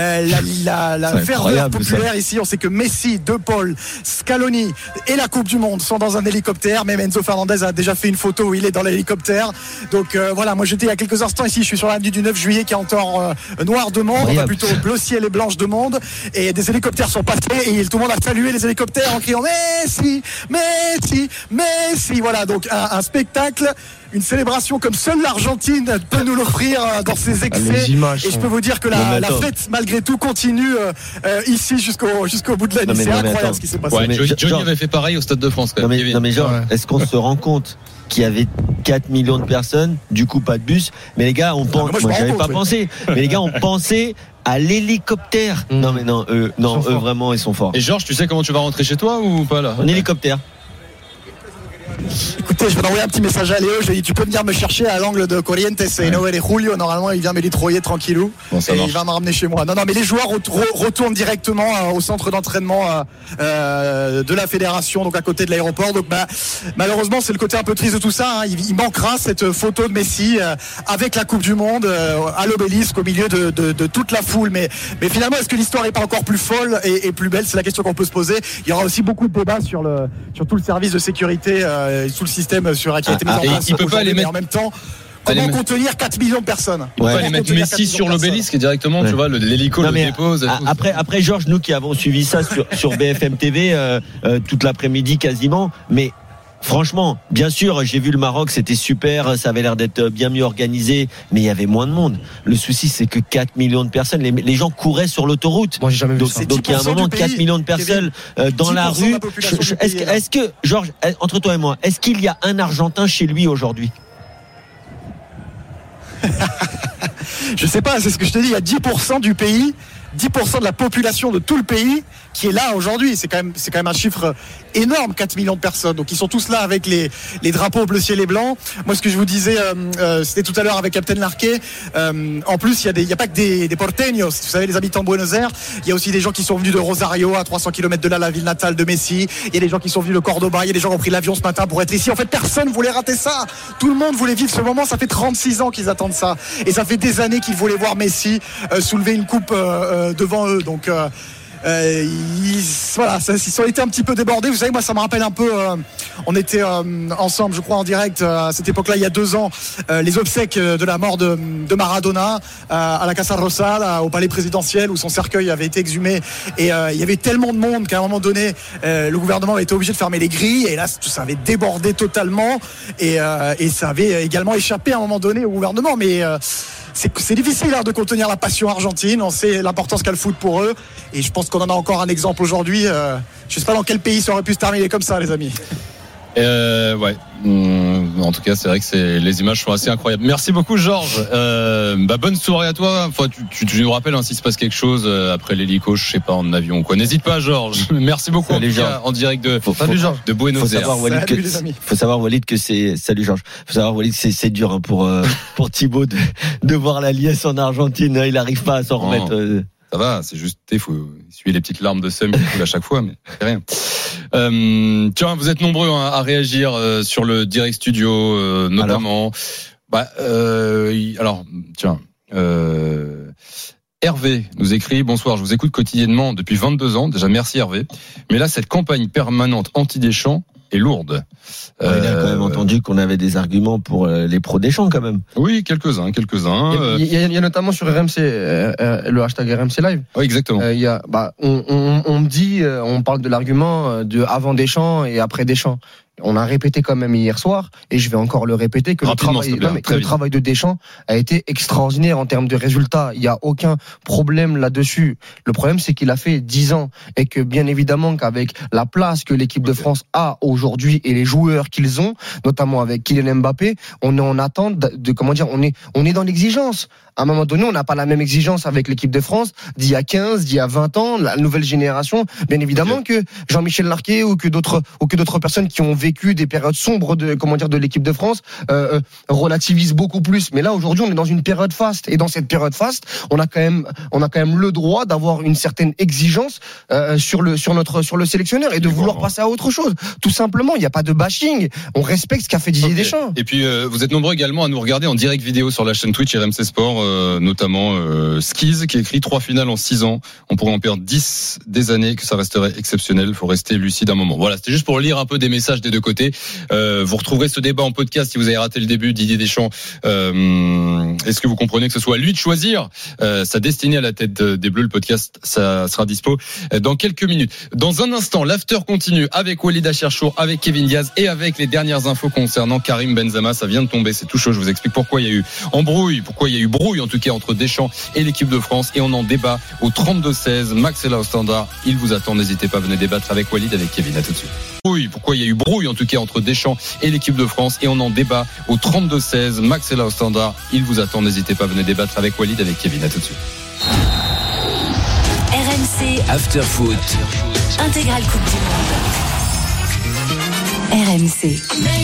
S7: la ferveur populaire ça. Ici, on sait que Messi, De Paul, Scaloni et la Coupe du Monde sont dans un hélicoptère. Même Enzo Fernandez a déjà fait une photo où il est dans l'hélicoptère. Donc voilà, moi j'étais il y a quelques instants ici, je suis sur l'avenue du 9 juillet qui est encore noir de monde, enfin plutôt bleu ciel et blanche de monde, et des hélicoptères sont passés et tout le monde a salué les hélicoptères en criant Messi, Messi, Messi. Voilà, donc un spectacle, une célébration comme seule l'Argentine peut nous l'offrir dans ses excès. Et je peux vous dire que la fête malgré tout continue ici jusqu'au bout de l'année. C'est incroyable ce qui s'est passé.
S3: Johnny avait fait pareil au Stade de France quand même.
S5: Non mais genre, est-ce qu'on se rend compte qu'il y avait 4 millions de personnes, du coup pas de bus, mais les gars on pense, moi j'avais pas pensé, mais les gars ont pensé à l'hélicoptère. Eux vraiment ils sont forts.
S3: Et Georges, tu sais comment tu vas rentrer chez toi ou pas là?
S5: En hélicoptère.
S7: Écoutez, je vais envoyer un petit message à Léo. Je lui ai dit, tu peux venir me chercher à l'angle de Corrientes et 9 de Julio. Normalement, il vient me litroyer tranquillou.
S3: Bon,
S7: et il va me ramener chez moi. Non, mais les joueurs retournent directement au centre d'entraînement de la fédération, donc à côté de l'aéroport. Donc, malheureusement, c'est le côté un peu triste de tout ça. Hein. Il manquera cette photo de Messi avec la Coupe du Monde à l'Obélisque, au milieu de toute la foule. Mais finalement, est-ce que l'histoire n'est pas encore plus folle et plus belle? C'est la question qu'on peut se poser. Il y aura aussi beaucoup de débats sur tout le service de sécurité, tout le système qui a été mis en place.
S3: Il peut pas les mettre
S7: en même temps. Comment contenir 4 millions de personnes?
S3: Il peut pas les mettre Messi sur l'Obélisque directement, tu vois, l'hélico le dépose.
S5: Après, Georges, nous qui avons suivi ça sur BFM TV toute l'après-midi quasiment, mais franchement, bien sûr, j'ai vu le Maroc, c'était super, ça avait l'air d'être bien mieux organisé, mais il y avait moins de monde. Le souci, c'est que 4 millions de personnes, les gens couraient sur l'autoroute.
S4: Moi, j'ai jamais vu ça.
S5: Donc il y a un moment, 4 millions de personnes dans la rue. Est-ce que, Georges, entre toi et moi, est-ce qu'il y a un Argentin chez lui aujourd'hui?
S7: Je sais pas, c'est ce que je te dis, il y a 10% du pays, 10% de la population de tout le pays qui est là aujourd'hui. C'est quand même un chiffre énorme, 4 millions de personnes. Donc ils sont tous là avec les drapeaux bleu ciel et blanc. Moi, ce que je vous disais, c'était tout à l'heure avec Captain Larquet. En plus, il y a pas que des porteños, vous savez, les habitants de Buenos Aires. Il y a aussi des gens qui sont venus de Rosario, à 300 km de là, la ville natale de Messi. Il y a des gens qui sont venus de Cordoba. Il y a des gens qui ont pris l'avion ce matin pour être ici. En fait, personne voulait rater ça. Tout le monde voulait vivre ce moment. Ça fait 36 ans qu'ils attendent ça. Et ça fait des années qu'ils voulaient voir Messi soulever une coupe devant eux. Donc voilà, ils ont été un petit peu débordés. Vous savez, moi, ça me rappelle un peu. On était ensemble, je crois, en direct à cette époque-là, il y a 2 ans, les obsèques de la mort de Maradona à la Casa Rosada, au palais présidentiel, où son cercueil avait été exhumé. Et il y avait tellement de monde qu'à un moment donné, le gouvernement a été obligé de fermer les grilles. Et là, ça avait débordé totalement. Et ça avait également échappé à un moment donné au gouvernement. Mais c'est difficile de contenir la passion argentine. On sait l'importance qu'a le foot pour eux. Et je pense qu'on en a encore un exemple aujourd'hui. Je ne sais pas dans quel pays ça aurait pu se terminer comme ça, les amis.
S3: Ouais. En tout cas, c'est vrai que les images sont assez incroyables. Merci beaucoup, Georges. Bonne soirée à toi. Enfin, tu nous rappelles s'il se passe quelque chose après l'hélico, je sais pas, en avion quoi. N'hésite pas, Georges. Merci beaucoup.
S5: Salut, Georges.
S3: En direct de Buenos Aires.
S5: Faut savoir, Walid, que c'est c'est dur pour Thibaut de voir la liesse en Argentine. Il n'arrive pas à s'en remettre.
S3: Ça va, c'est juste, il faut essuyer les petites larmes de seum qui coulent à chaque fois, mais c'est rien. Tiens, vous êtes nombreux à réagir sur le Direct Studio, notamment. Hervé nous écrit: bonsoir, je vous écoute quotidiennement depuis 22 ans. Déjà, merci Hervé. Mais là, cette campagne permanente anti-Deschamps est lourde.
S5: Il a quand même entendu qu'on avait des arguments pour les pros Deschamps quand même.
S3: Oui, quelques-uns.
S4: Il y a notamment sur RMC le hashtag RMC Live.
S3: Oui, exactement.
S4: On me dit, on parle de l'argument de avant Deschamps et après Deschamps. On a répété quand même hier soir, et je vais encore le répéter, que le travail de Deschamps a été extraordinaire en termes de résultats. Il n'y a aucun problème là-dessus. Le problème, c'est qu'il a fait 10 ans, et que bien évidemment qu'avec la place que l'équipe de France a aujourd'hui et les joueurs qu'ils ont, notamment avec Kylian Mbappé, on est en attente on est dans l'exigence. À un moment donné, on n'a pas la même exigence avec l'équipe de France d'il y a 15, d'il y a 20 ans, la nouvelle génération. Bien évidemment que Jean-Michel Larquet ou que d'autres personnes qui ont vécu des périodes sombres de l'équipe de France relativisent beaucoup plus. Mais là, aujourd'hui, on est dans une période faste, et dans cette période faste, on a quand même le droit d'avoir une certaine exigence sur le sélectionneur, et de vouloir passer à autre chose. Tout simplement, il n'y a pas de bashing. On respecte ce qu'a fait Didier Deschamps.
S3: Et puis, vous êtes nombreux également à nous regarder en direct vidéo sur la chaîne Twitch RMC Sport. Notamment Skiz qui écrit 3 finales en 6 ans, on pourrait en perdre 10 des années, que ça resterait exceptionnel, il faut rester lucide un moment. Voilà, c'était juste pour lire un peu des messages des deux côtés. Vous retrouverez ce débat en podcast si vous avez raté le début. Didier Deschamps, est-ce que vous comprenez que ce soit à lui de choisir sa destinée à la tête des Bleus? Le podcast, ça sera dispo dans quelques minutes. Dans un instant, l'after continue avec Walid Acharchour, avec Kevin Diaz et avec les dernières infos concernant Karim Benzema. Ça vient de tomber, c'est tout chaud, je vous explique pourquoi il y a eu embrouille, pourquoi il y a eu brouille en tout cas entre Deschamps et l'équipe de France, et on en débat au 32-16. Max est là au standard, il vous attend, n'hésitez pas, venez débattre avec Walid, avec Kevin, à tout de suite. Oui, pourquoi il y a eu brouille en tout cas entre Deschamps et l'équipe de France, et on en débat au 32-16. Max est là au standard, il vous attend, n'hésitez pas, venez débattre avec Walid, avec Kevin, à tout de suite.
S2: RMC
S1: After Foot.
S2: Intégrale Coupe du Monde. RMC.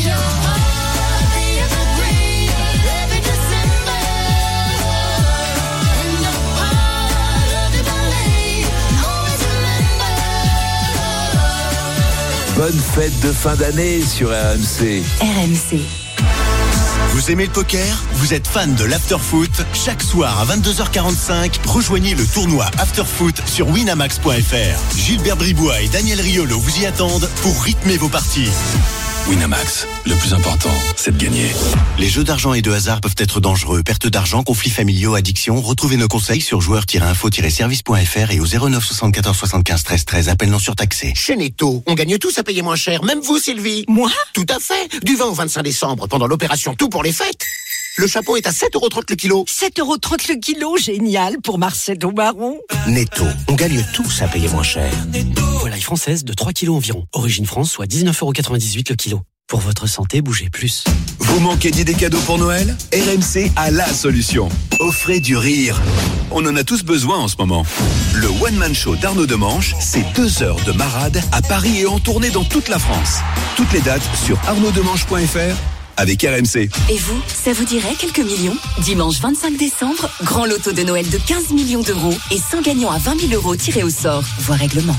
S1: Bonne fête de fin d'année sur RMC.
S2: RMC.
S8: Vous aimez le poker ? Vous êtes fan de l'afterfoot ? Chaque soir à 22h45, rejoignez le tournoi Afterfoot sur winamax.fr. Gilbert Bribois et Daniel Riolo vous y attendent pour rythmer vos parties.
S9: Winamax, le plus important, c'est de gagner.
S8: Les jeux d'argent et de hasard peuvent être dangereux. Perte d'argent, conflits familiaux, addiction. Retrouvez nos conseils sur joueurs-info-service.fr et au 09 74 75 13 13. Appel non surtaxé.
S10: Chez Netto, on gagne tous à payer moins cher. Même vous, Sylvie.
S11: Moi ?
S10: Tout à fait. Du 20 au 25 décembre, pendant l'opération Tout pour les fêtes. Le chapeau est à 7,30€ le kilo.
S11: 7,30€ le kilo, génial pour Marcel au Baron.
S10: Netto, on gagne tous à payer moins cher.
S12: Volaille française de 3 kilos environ. Origine France, soit 19,98€ le kilo. Pour votre santé, bougez plus.
S9: Vous manquez d'idées cadeaux pour Noël ? RMC a la solution. Offrez du rire. On en a tous besoin en ce moment. Le One Man Show d'Arnaud Demanche, c'est 2 heures de marade à Paris et en tournée dans toute la France. Toutes les dates sur arnauddemanche.fr avec RMC.
S2: Et vous, ça vous dirait quelques millions ? Dimanche 25 décembre, grand loto de Noël de 15 millions d'euros et 100 gagnants à 20 000 euros tirés au sort. Vois règlement.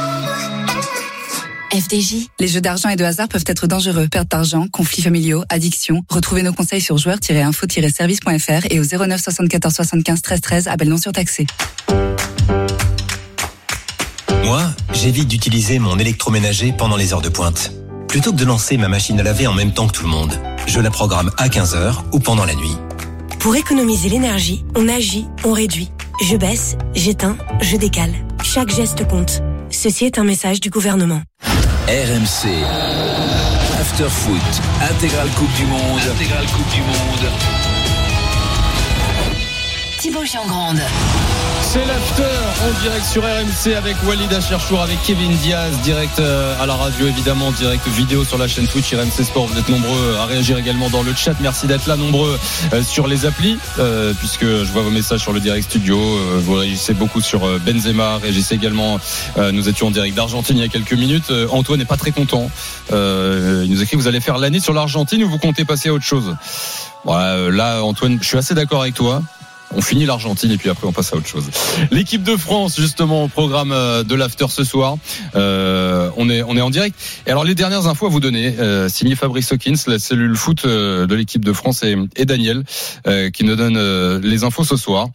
S2: FDJ.
S13: Les jeux d'argent et de hasard peuvent être dangereux. Perte d'argent, conflits familiaux, addiction. Retrouvez nos conseils sur joueurs-info-service.fr et au 09 74 75 13 13. Appel non surtaxé.
S14: Moi, j'évite d'utiliser mon électroménager pendant les heures de pointe. Plutôt que de lancer ma machine à laver en même temps que tout le monde, je la programme à 15h ou pendant la nuit.
S15: Pour économiser l'énergie, on agit, on réduit. Je baisse, j'éteins, je décale. Chaque geste compte. Ceci est un message du gouvernement.
S1: RMC. Afterfoot. Intégrale Coupe du Monde.
S2: Thibaut Giangrande.
S3: C'est l'after en direct sur RMC avec Walid Acharchour, avec Kevin Diaz, direct à la radio évidemment, direct vidéo sur la chaîne Twitch RMC Sport. Vous êtes nombreux à réagir également dans le chat. Merci d'être là, nombreux sur les applis, puisque je vois vos messages sur le direct studio. Vous réagissez beaucoup sur Benzema, réagissez également. Nous étions en direct d'Argentine il y a quelques minutes. Antoine n'est pas très content. Il nous écrit: vous allez faire l'année sur l'Argentine ou vous comptez passer à autre chose? Voilà, là Antoine, je suis assez d'accord avec toi. On finit l'Argentine et puis après on passe à autre chose. L'équipe de France justement au programme de l'after ce soir. On est en direct. Et alors les dernières infos à vous donner, signé Fabrice Hawkins, la cellule foot de l'équipe de France et Daniel qui nous donne les infos ce soir.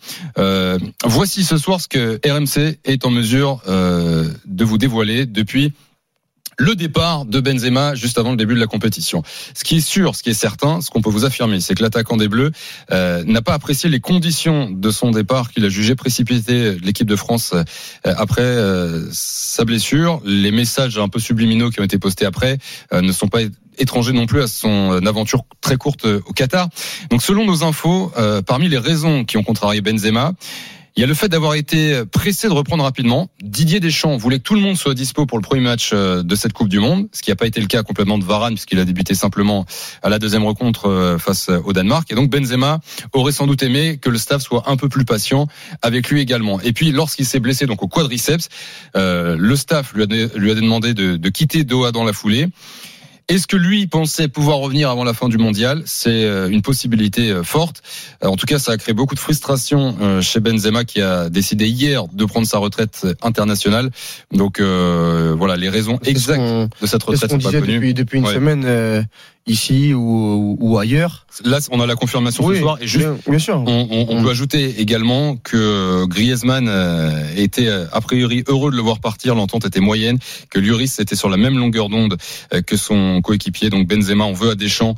S3: Voici ce soir ce que RMC est en mesure de vous dévoiler depuis le départ de Benzema juste avant le début de la compétition. Ce qui est sûr, ce qui est certain, ce qu'on peut vous affirmer, c'est que l'attaquant des Bleus n'a pas apprécié les conditions de son départ, qu'il a jugé précipité l'équipe de France après sa blessure. Les messages un peu subliminaux qui ont été postés après ne sont pas étrangers non plus à son aventure très courte au Qatar. Donc selon nos infos, parmi les raisons qui ont contrarié Benzema, il y a le fait d'avoir été pressé de reprendre rapidement. Didier Deschamps voulait que tout le monde soit dispo pour le premier match de cette Coupe du Monde, ce qui n'a pas été le cas complètement de Varane, puisqu'il a débuté simplement à la deuxième rencontre face au Danemark. Et donc Benzema aurait sans doute aimé que le staff soit un peu plus patient avec lui également. Et puis lorsqu'il s'est blessé donc au quadriceps, le staff lui a demandé de quitter Doha dans la foulée. Est-ce que lui pensait pouvoir revenir avant la fin du mondial ? C'est une possibilité forte. En tout cas, ça a créé beaucoup de frustration chez Benzema qui a décidé hier de prendre sa retraite internationale. Donc voilà, les raisons exactes de cette retraite sont pas connues.
S4: Depuis une semaine ici ou ailleurs.
S3: Là, on a la confirmation ce soir. Et juste,
S4: bien sûr.
S3: On peut ajouter également que Griezmann était a priori heureux de le voir partir. L'entente était moyenne, que Lloris était sur la même longueur d'onde que son coéquipier. Donc Benzema, on veut à Deschamps,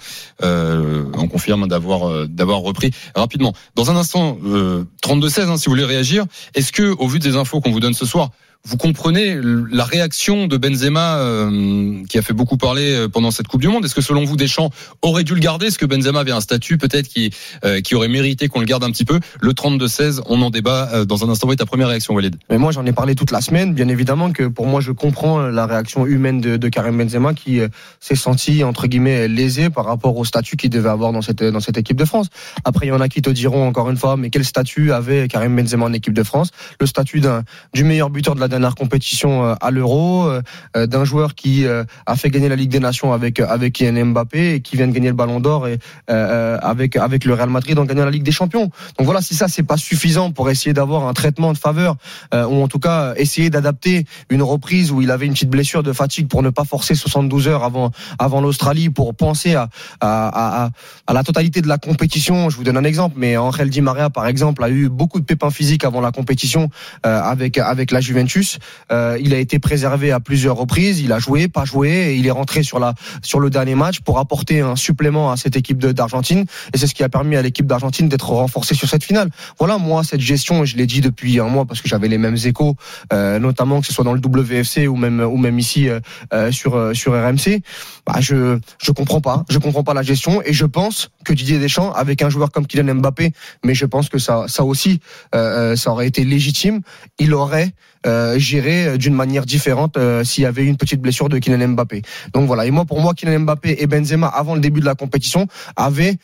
S3: on confirme d'avoir repris rapidement. Dans un instant, 32-16, si vous voulez réagir. Est-ce que, au vu des infos qu'on vous donne ce soir, vous comprenez la réaction de Benzema qui a fait beaucoup parler pendant cette Coupe du Monde? Est-ce que selon vous Deschamps aurait dû le garder? Est-ce que Benzema avait un statut peut-être qui aurait mérité qu'on le garde un petit peu? Le 32-16, on en débat dans un instant. Oui, ta première réaction, Walid?
S4: Mais moi j'en ai parlé toute la semaine. Bien évidemment que pour moi je comprends la réaction humaine de Karim Benzema qui s'est senti entre guillemets lésé par rapport au statut qu'il devait avoir dans cette équipe de France. Après il y en a qui te diront encore une fois, mais quel statut avait Karim Benzema en équipe de France? Le statut du meilleur buteur de la dernière compétition à l'Euro, d'un joueur qui a fait gagner la Ligue des Nations avec Kylian Mbappé et qui vient de gagner le Ballon d'Or et avec le Real Madrid en gagnant la Ligue des Champions. Donc voilà, si ça c'est pas suffisant pour essayer d'avoir un traitement de faveur ou en tout cas essayer d'adapter une reprise où il avait une petite blessure de fatigue pour ne pas forcer 72 heures avant l'Australie pour penser à la totalité de la compétition. Je vous donne un exemple, mais Angel Di Maria par exemple a eu beaucoup de pépins physiques avant la compétition avec la Juventus. Il a été préservé à plusieurs reprises, il a joué, pas joué, et il est rentré sur le dernier match pour apporter un supplément à cette équipe d'Argentine, et c'est ce qui a permis à l'équipe d'Argentine d'être renforcée sur cette finale. Voilà, moi cette gestion, je l'ai dit depuis un mois parce que j'avais les mêmes échos, notamment que ce soit dans le WFC ou même ici sur RMC. Je comprends pas la gestion, et je pense que Didier Deschamps, avec un joueur comme Kylian Mbappé, mais je pense que ça aussi ça aurait été légitime, il aurait géré d'une manière différente s'il y avait eu une petite blessure de Kylian Mbappé. Donc voilà, et pour moi Kylian Mbappé et Benzema avant le début de la compétition avaient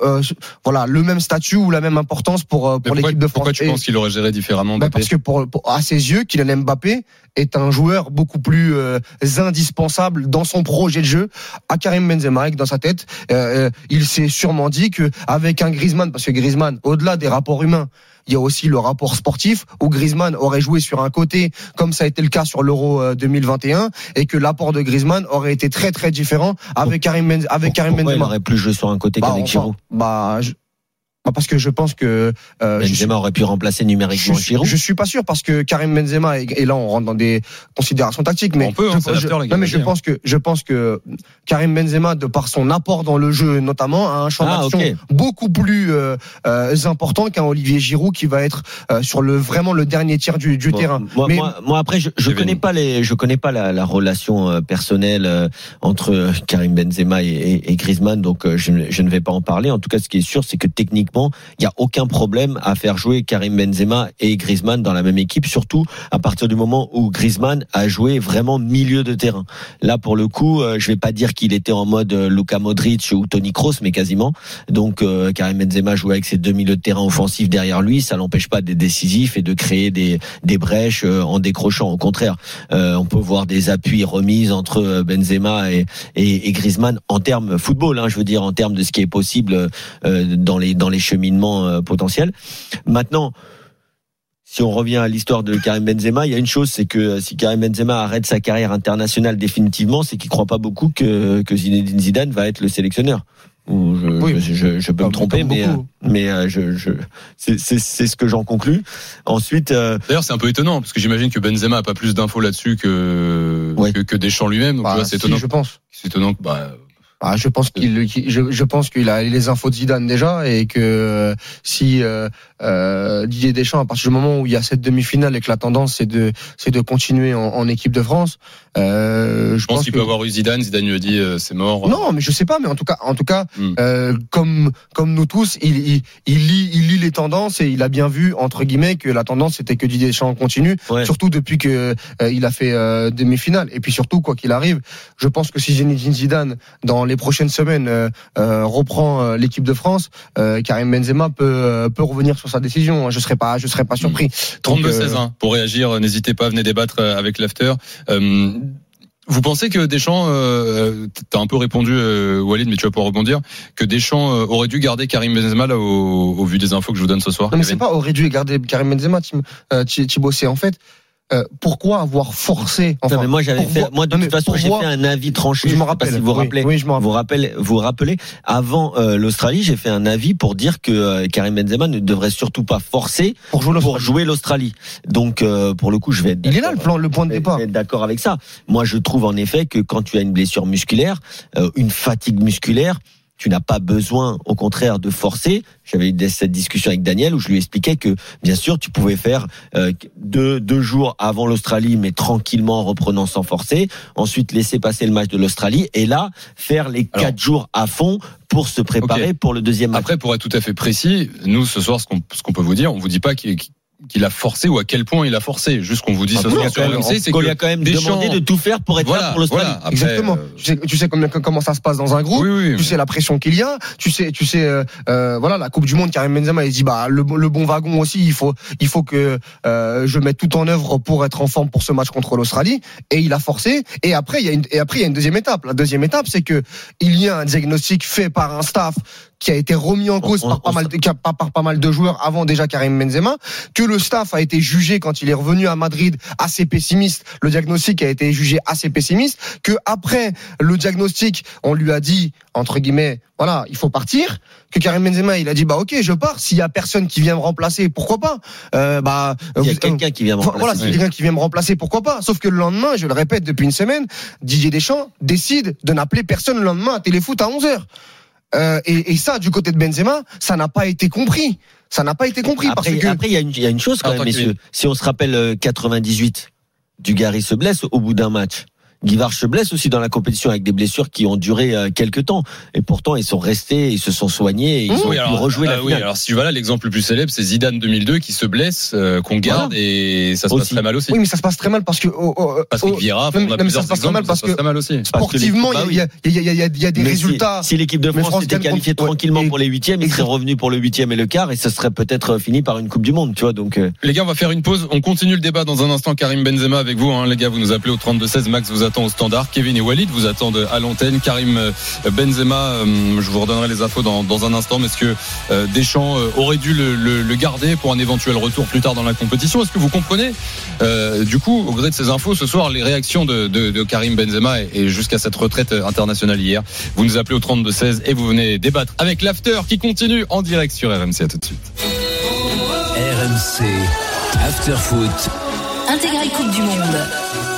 S4: le même statut ou la même importance pour l'équipe de France.
S3: Pourquoi tu penses qu'il aurait géré différemment Mbappé?
S4: Parce que à ses yeux, Kylian Mbappé est un joueur beaucoup plus indispensable dans son projet de jeu à Karim Benzema, et que dans sa tête il s'est sûrement dit que avec un Griezmann, parce que Griezmann, au-delà des rapports humains, il y a aussi le rapport sportif où Griezmann aurait joué sur un côté comme ça a été le cas sur l'Euro 2021, et que l'apport de Griezmann aurait été très très différent avec Karim Benzema.
S5: Il aurait plus joué sur un côté qu'avec Giroud.
S4: Parce que je pense que
S5: Benzema aurait pu remplacer numériquement Giroud.
S4: Je suis pas sûr, parce que Karim Benzema, et là on rentre dans des considérations tactiques, mais je pense que Karim Benzema, de par son apport dans le jeu notamment, a un champ d'action beaucoup plus important qu'un Olivier Giroud qui va être sur vraiment le dernier tiers du terrain.
S5: Moi après je connais pas la relation personnelle entre Karim Benzema et Griezmann, donc je ne vais pas en parler. En tout cas, ce qui est sûr, c'est que techniquement il n'y a aucun problème à faire jouer Karim Benzema et Griezmann dans la même équipe, surtout à partir du moment où Griezmann a joué vraiment milieu de terrain. Là, pour le coup, je vais pas dire qu'il était en mode Luka Modric ou Toni Kroos, mais quasiment. Donc, Karim Benzema jouait avec ses deux milieux de terrain offensifs derrière lui. Ça l'empêche pas d'être décisif et de créer des brèches en décrochant. Au contraire, on peut voir des appuis remises entre Benzema et Griezmann en termes football, je veux dire, en termes de ce qui est possible dans les cheminements potentiels. Maintenant, si on revient à l'histoire de Karim Benzema, il y a une chose, c'est que si Karim Benzema arrête sa carrière internationale définitivement, c'est qu'il croit pas beaucoup que Zinedine Zidane va être le sélectionneur. Je peux me tromper, mais c'est ce que j'en conclus. Ensuite,
S3: d'ailleurs, c'est un peu étonnant parce que j'imagine que Benzema a pas plus d'infos là-dessus que Deschamps lui-même. Donc c'est étonnant.
S4: Si, je pense.
S3: C'est étonnant que
S4: je pense qu'il a les infos de Zidane déjà, et que si Didier Deschamps, à partir du moment où il y a cette demi-finale et que la tendance c'est de continuer en équipe de France, je pense
S3: qu'il peut avoir eu Zidane lui a dit c'est mort.
S4: Non, mais je sais pas, mais en tout cas comme nous tous, il lit les tendances, et il a bien vu entre guillemets que la tendance c'était que Didier Deschamps continue, surtout depuis que il a fait demi-finale. Et puis surtout, quoi qu'il arrive, je pense que si Zinedine Zidane dans les prochaines semaines reprend l'équipe de France, Karim Benzema peut revenir sur sa décision. Je serais pas surpris.
S3: 32-16 pour réagir, n'hésitez pas, venez débattre avec l'after. Vous pensez que Deschamps, t'as un peu répondu Walid, mais tu vas pouvoir rebondir, que Deschamps aurait dû garder Karim Benzema là au vu des infos que je vous donne ce soir?
S4: Non, mais c'est pas aurait dû garder Karim Benzema, Thibaut, c'est en fait pourquoi avoir forcé?
S5: Non, mais moi de toute façon j'ai fait un avis tranché.
S4: Je me rappelle.
S5: Si vous vous rappelez avant l'Australie, j'ai fait un avis pour dire que Karim Benzema ne devrait surtout pas forcer pour jouer l'Australie. Donc pour le coup, je vais être
S4: il est là le point de départ.
S5: Je vais être d'accord avec ça. Moi, je trouve en effet que quand tu as une blessure musculaire, une fatigue musculaire, tu n'as pas besoin, au contraire, de forcer. J'avais eu cette discussion avec Daniel où je lui expliquais que, bien sûr, tu pouvais faire deux jours avant l'Australie, mais tranquillement, en reprenant sans forcer. Ensuite, laisser passer le match de l'Australie. Et là, faire les 4 jours à fond pour se préparer pour le deuxième match.
S3: Après, pour être tout à fait précis, nous, ce soir, ce qu'on peut vous dire, on vous dit pas qu'il a forcé ou à quel point il a forcé. Juste qu'on vous dit ce soir sur RMC, c'est
S5: qu'on lui a quand même demandé de tout faire pour être là pour l'Australie.
S4: Voilà, après, exactement. Tu sais comment ça se passe dans un groupe.
S3: Oui.
S4: Tu sais la pression qu'il y a. Tu sais, voilà, la Coupe du Monde, Karim Benzema, il dit le bon wagon aussi. Il faut que je mette tout en œuvre pour être en forme pour ce match contre l'Australie. Et il a forcé. Et après, il y a une deuxième étape. La deuxième étape, c'est que il y a un diagnostic fait par un staff qui a été remis en cause par pas mal de joueurs avant déjà Karim Benzema, que le staff a été jugé quand il est revenu à Madrid assez pessimiste, le diagnostic a été jugé assez pessimiste, que après le diagnostic, on lui a dit entre guillemets, voilà, il faut partir, que Karim Benzema, il a dit ok, je pars, s'il y a personne qui vient me remplacer, pourquoi pas
S5: il y a quelqu'un qui vient me remplacer.
S4: Voilà, s'il y a quelqu'un qui vient me remplacer, pourquoi pas. Sauf que le lendemain, je le répète depuis une semaine, Didier Deschamps décide de n'appeler personne le lendemain à Téléfoot à 11h. Et ça, du côté de Benzema, ça n'a pas été compris. Après,
S5: il y a une chose quand même, messieurs. Si on se rappelle 98, Dugarry se blesse au bout d'un match. Guivard se blesse aussi dans la compétition avec des blessures qui ont duré quelques temps. Et pourtant, ils sont restés, ils se sont soignés et ils ont pu rejouer la finale.
S3: Oui, alors si voilà, l'exemple le plus célèbre, c'est Zidane 2002 qui se blesse, qu'on garde et ça se passe très mal aussi.
S4: Oui, mais ça se passe très mal parce que
S3: Vieira, on a plusieurs exemples, ça se passe très mal aussi.
S4: Sportivement, il y a des résultats.
S5: Si l'équipe de France était qualifiée tranquillement pour les huitièmes, ils seraient revenus pour le huitième et le quart et ça serait peut-être fini par une Coupe du Monde, tu vois. Donc
S3: les gars, on va faire une pause. On continue le débat dans un instant. Karim Benzema avec vous, les gars, vous nous appelez au 32-16. Max vous attend au standard. Kevin et Walid vous attendent à l'antenne. Karim Benzema, je vous redonnerai les infos dans un instant. Mais est-ce que Deschamps aurait dû le garder pour un éventuel retour plus tard dans la compétition? Est-ce que vous comprenez du coup, au gré de ces infos ce soir, les réactions de Karim Benzema et jusqu'à cette retraite internationale hier? Vous nous appelez au 32-16 et vous venez débattre avec l'after qui continue en direct sur RMC. À tout de suite.
S1: RMC After Foot.
S2: Intégrale Coupe du Monde.